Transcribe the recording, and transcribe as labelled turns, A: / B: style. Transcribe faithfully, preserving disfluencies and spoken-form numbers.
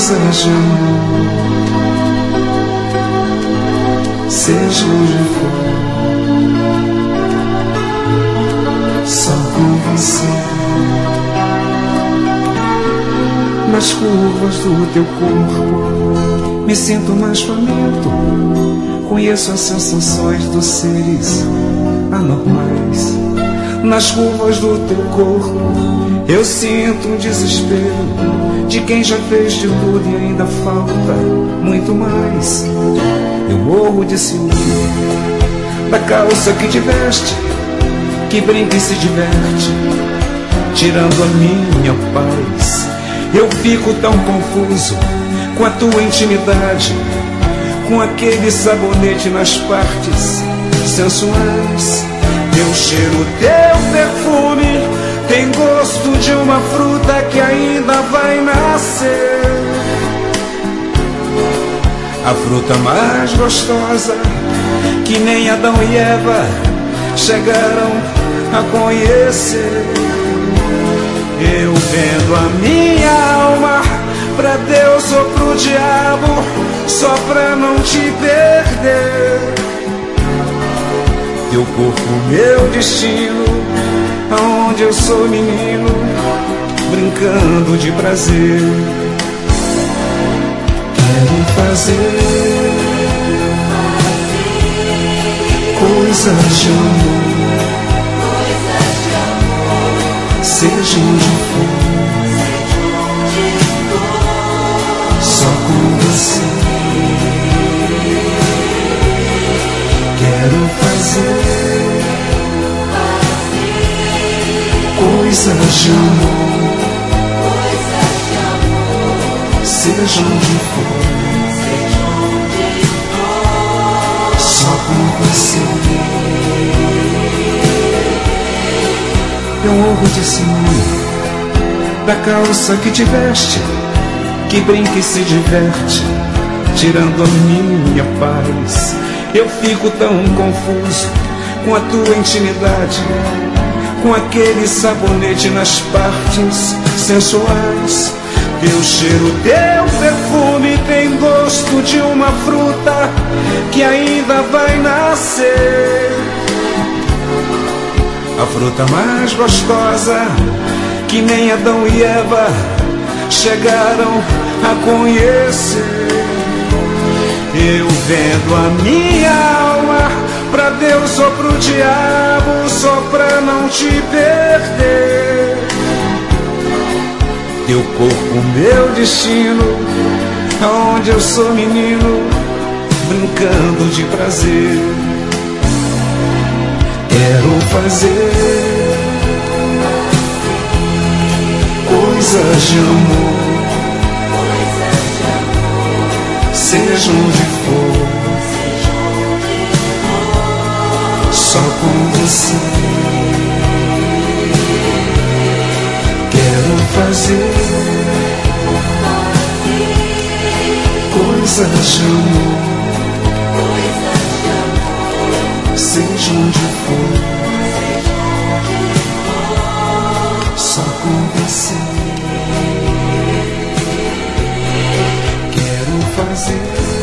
A: coisas de amor, seja onde for, só com você. Nas curvas do teu corpo me sinto mais faminto, conheço as sensações dos seres anormais. Nas curvas do teu corpo eu sinto um desespero de quem já fez de tudo e ainda falta muito mais. Eu morro de ciúme da calça que te veste, que brinca e se diverte, tirando a minha paz. Eu fico tão confuso com a tua intimidade, com aquele sabonete nas partes sensuais. Eu cheiro teu perfume, tem gosto de uma fruta que ainda vai nascer. A fruta mais gostosa que nem Adão e Eva chegaram a conhecer. Eu vendo a minha alma pra Deus ou pro diabo, só pra não te perder. Teu corpo, meu destino, aonde eu sou menino, brincando de prazer. Quero fazer coisas de amor, seja onde for, só com você. Quero fazer coisas de amor, seja onde for, só com você. Eu morro de ciúme da calça que te veste, que brinca e se diverte, tirando a minha paz. Eu fico tão confuso com a tua intimidade, com aquele sabonete nas partes sensuais. Teu cheiro, teu perfume tem gosto de uma fruta que ainda vai nascer. A fruta mais gostosa que nem Adão e Eva chegaram a conhecer. Eu vendo a minha alma pra Deus ou pro diabo, só pra não te perder. Teu corpo, meu destino, aonde eu sou menino, brincando de prazer. Quero fazer coisas de amor, seja onde for, só com você. Quero fazer coisas de amor, seja onde for, só com você. Quero fazer